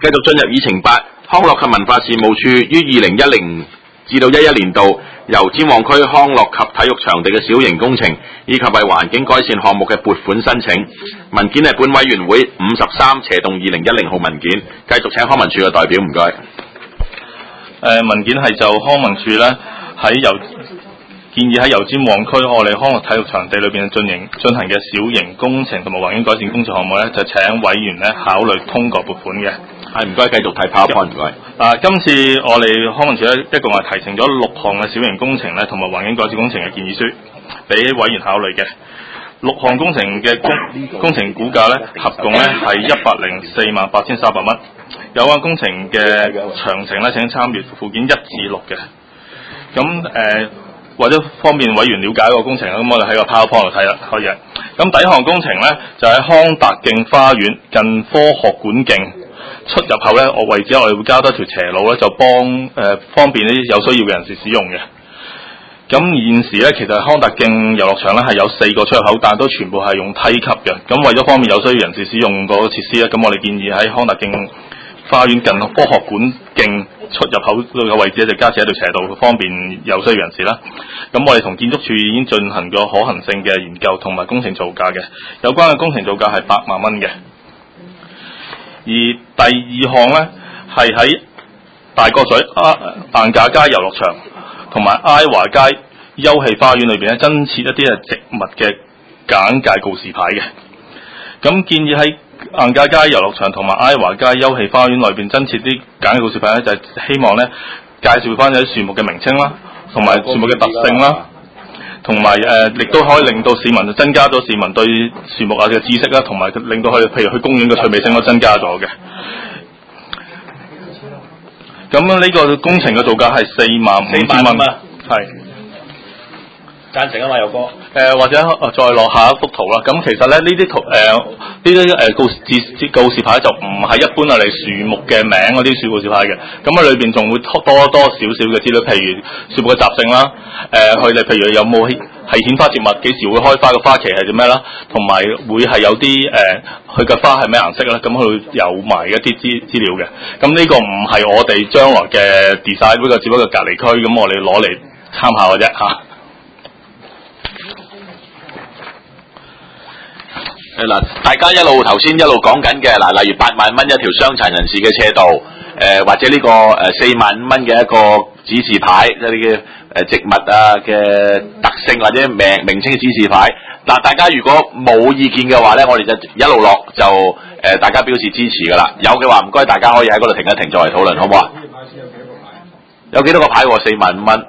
繼續進入議程8，康樂及文化事務處於2010至到11年度由尖旺區康樂及體育場地嘅小型工程以及為環境改善項目嘅撥款申請文件係本委員會53/2010號文件，繼續請康文署嘅代表，唔該。 文件係就康文署咧建議喺油尖旺區我哋康樂體育場地裏邊進行嘅小型工程同埋環境改善工程項目咧，就請委員咧考慮通過撥款嘅。 係唔該，繼續睇 PowerPoint， 唔該。 今次我哋康文署咧一共係提呈咗6項嘅小型工程咧同埋環境改善工程嘅建議書，俾委員考慮嘅。6項工程嘅工程估價咧合共咧係1048300蚊。有關工程嘅詳情咧，請參閱附件1至6嘅。咁為咗方便委員了解個工程，咁我哋喺個 PowerPoint 度睇啦，可以嘅。咁第一項工程咧就喺康達徑花園近科學館徑出入口咧，位置我哋會加多條斜路咧，就方便啲有需要嘅人士使用嘅。咁現時咧，其實康達徑遊樂場咧係有4個出入口，但都全部係用梯級嘅。咁為咗方便有需要人士使用個設施咧，咁我哋建議喺康達徑花園近科學館徑出入口嘅位置就加設一條斜道，方便有需要人士啦。咁我哋同建築署已經進行過可行性嘅研究同埋工程造價嘅，有關嘅工程造價係8萬蚊嘅。而第2項呢，係喺大角咀晏架街遊樂場同埋埃華街休憩花園裏邊咧，增設一啲植物嘅簡介告示牌嘅。咁建議喺晏架街遊樂場同埋埃華街休憩花園內邊增設啲簡介告示牌咧，就係希望咧介紹翻有啲樹木嘅名稱啦，同埋樹木嘅特性啦，同埋亦都可以令到市民增加咗市民對樹木嘅知識啦，同埋令到佢譬如去公園嘅趣味性都增加咗嘅。咁呢個工程嘅造價係45000蚊，係贊成啊嘛，友哥。 或者再落下一幅圖啦。咁其實咧呢啲圖告示牌就唔係一般我哋樹木嘅名嗰啲樹告示牌嘅。咁裏邊仲會多少少嘅資料，譬如樹木嘅習性啦，佢哋譬如有冇係顯花植物，幾時會開花，個花期係點咩啦，同埋會係有啲佢嘅花係咩顏色啦，咁佢有埋一啲資料嘅。咁呢個唔係我哋將來嘅 design， 呢個只不過隔離區，咁我哋攞嚟參考嘅啫嚇。 嗱，大家頭先一路講緊嘅嗱，例如8萬蚊一條傷殘人士嘅斜道，或者呢個4萬5蚊嘅一個指示牌，即係啲嘅植物啊嘅特性或者名稱嘅指示牌。嗱，大家如果冇意見嘅話咧，我哋就一路落就大家表示支持噶啦。有嘅話唔該，大家可以喺嗰度停一停，再嚟討論，好唔好啊？有幾多個牌喎？4萬5蚊。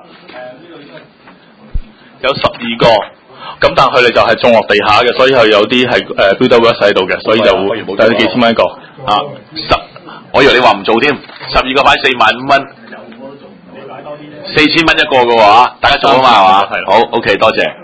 有12個。咁但係佢哋就係種落地下嘅，所以佢有啲係builder works喺度嘅，所以就會有幾千蚊一個。 我以為你話唔做添，12個牌4萬5蚊，4000蚊一個嘅話，大家做啊嘛係嘛？係。好 ，OK， 多謝。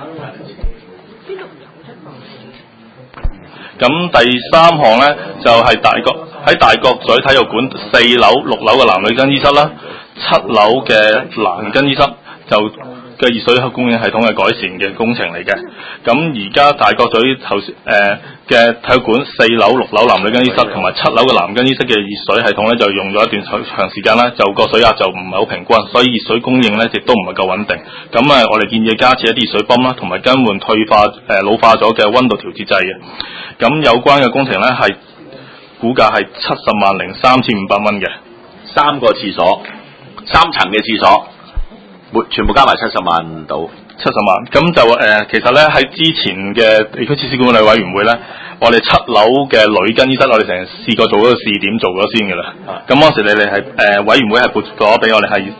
咁第3項咧就係喺大角咀體育館4樓、6樓嘅男女更衣室啦，7樓嘅男更衣室就嘅熱水供應系統嘅改善嘅工程嚟嘅。咁而家大角咀嘅體育館4樓、6樓男女更衣室同埋7樓嘅男更衣室嘅熱水系統咧，就用咗一段長時間啦，就個水壓就唔係好平均，所以熱水供應咧亦都唔係夠穩定。咁我哋建議加設一啲熱水泵啦，同埋更換老化咗嘅溫度調節掣嘅。咁有關嘅工程咧係估價係703500蚊嘅 ，3個廁所，3層嘅廁所。全部加埋70萬到 ，70萬。咁就其實咧喺之前嘅地區設施管理委員會咧，我哋7樓嘅女更衣室，我哋成日試過做嗰個試點做咗先嘅啦。咁嗰時你哋係委員會係撥咗俾我哋係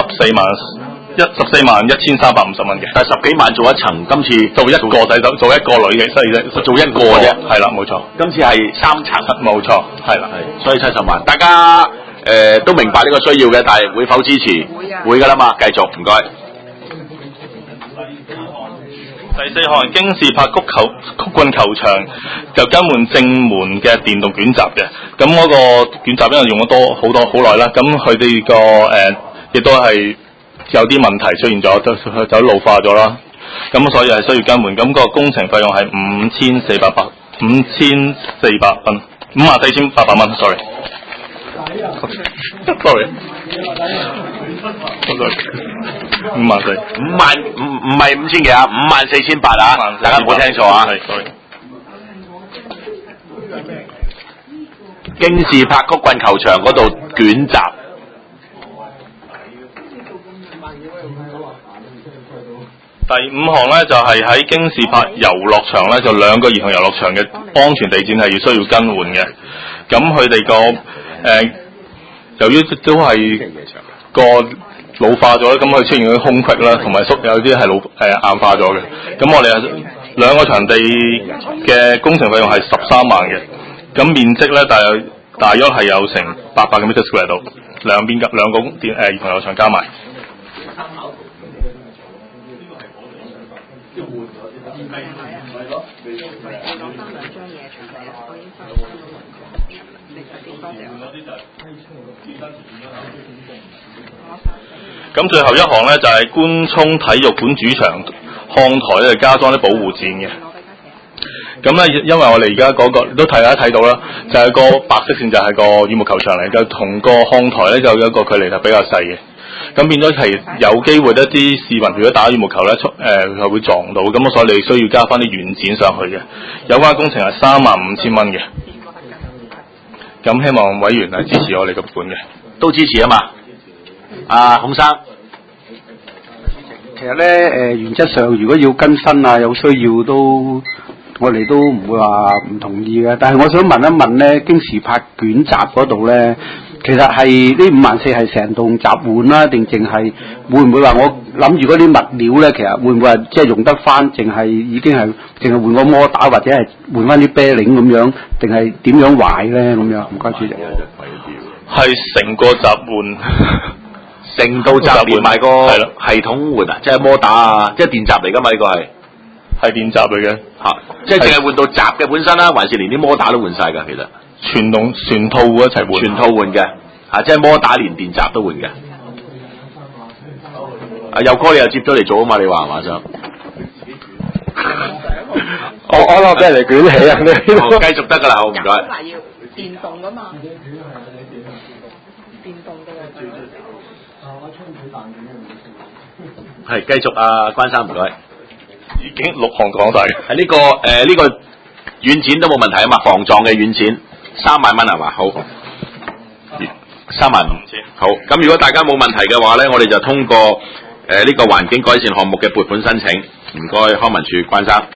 14萬1350蚊嘅。 但係10幾萬做一層，今次做一個仔做一個女嘅，所以啫做一個啫， 係啦，冇錯。 今次係3層， 冇錯，係啦， 係，所以70萬。大家都明白呢個需要嘅，但係會否支持？會㗎啦嘛，繼續，唔該。 第4項京士柏曲棍球場就更換正門嘅電動捲閘嘅，咁嗰個捲閘因為用咗好耐啦，咁佢哋個亦都係有啲問題出現咗，就老化咗啦，咁所以係需要更換，咁個工程費用係5400蚊，54,800蚊，sorry。 sorry， 54,000， 唔係5000幾啊，54,800啊，大家唔好聽錯啊。 係 sorry。 京士柏曲棍球場嗰度捲閘。 第5項咧就係喺京士柏遊樂場咧，就2個兒童遊樂場嘅安全地墊係要需要更換嘅。咁佢哋由於都係個老化咗，咁佢出現咗空隙啦，同埋有啲係硬化咗嘅。咁我哋2個場地嘅工程費用係13萬嘅。咁面積咧大約係有成800個 meter square 度，兩個兒童遊樂場加埋。咁最後一項咧就係官涌體育館主場看台咧加裝啲保護墊嘅。咁咧，因為我哋而家嗰個都大家睇到啦，就係個白色線就係個羽毛球場嚟嘅，同個看台咧就有一個距離係比較細嘅。咁變咗係有機會一啲市民如果打羽毛球咧，係會撞到，咁所以你需要加翻啲軟墊上去嘅。有關工程係35,000蚊嘅。咁希望委員係支持我哋個款嘅， 都支持啊嘛。阿孔生， 其實咧原則上如果要更新啊，有需要都我哋都唔會話唔同意嘅。但係我想問一問咧，京士柏捲閘嗰度咧，其實係呢54,000係成棟閘換啦，定淨係會唔會話我諗住嗰啲物料咧，其實會唔會話即係用得翻，淨係已經係淨係換個摩打或者係換翻啲啤令咁樣，定係點樣壞咧咁樣？唔該主席。 係成個閘換。 成道閘連埋個系統換啊，即係摩打啊，即係電閘嚟㗎嘛？呢個係電閘嚟嘅嚇，即係淨係換到閘嘅本身啦，還是連啲摩打都換晒㗎？其實全套一齊換， 全套換嘅嚇，即係摩打連電閘都換嘅。佑哥你又接咗嚟做啊嘛？你話係嘛想？ 我攞俾人哋捲起啊！ 繼續得㗎啦，好唔該。 嗱要電動㗎嘛，電動嘅喎。 係繼續啊，關生唔該。 已經6項講晒。 係呢個軟件都冇問題啊嘛，防撞嘅軟件3萬蚊係嘛？好，35000。好，咁如果大家冇問題嘅話咧，我哋就通過呢個環境改善項目嘅撥款申請。唔該，康文署關生。